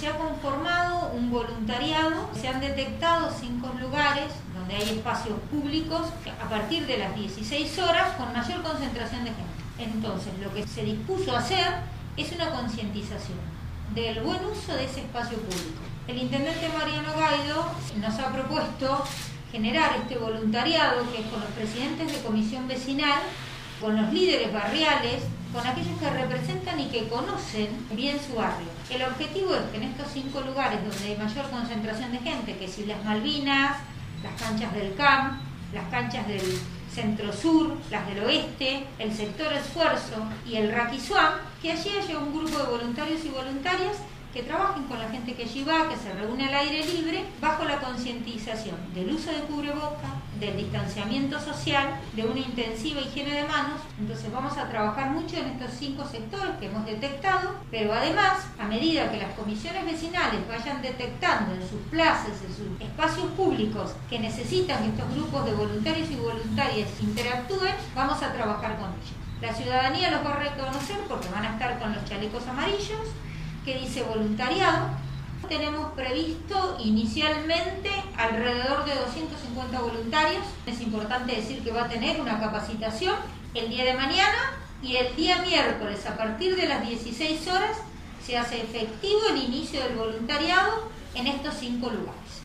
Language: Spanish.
se ha conformado un voluntariado, se han detectado 5 lugares donde hay espacios públicos a partir de las 16 horas con mayor concentración de gente. Entonces, lo que se dispuso a hacer es una concientización del buen uso de ese espacio público. El intendente Mariano Gaido nos ha propuesto generar este voluntariado, que es con los presidentes de comisión vecinal, con los líderes barriales, con aquellos que representan y que conocen bien su barrio. El objetivo es que en estos 5 lugares donde hay mayor concentración de gente, que si las Malvinas, las canchas del CAM, las canchas del Centro-Sur, las del Oeste, el sector Esfuerzo y el Raquisuam, que allí haya un grupo de voluntarios y voluntarias que trabajen con la gente que allí va, que se reúne al aire libre, bajo la concientización del uso de cubreboca, del distanciamiento social, de una intensiva higiene de manos. Entonces vamos a trabajar mucho en estos 5 sectores que hemos detectado, pero además, a medida que las comisiones vecinales vayan detectando en sus plazas, en sus espacios públicos, que necesitan que estos grupos de voluntarios y voluntarias interactúen, vamos a trabajar con ellos. La ciudadanía los va a reconocer porque van a estar con los chalecos amarillos, que dice voluntariado. Tenemos previsto inicialmente alrededor de 250 voluntarios. Es importante decir que va a tener una capacitación el día de mañana y el día miércoles a partir de las 16 horas se hace efectivo el inicio del voluntariado en estos 5 lugares.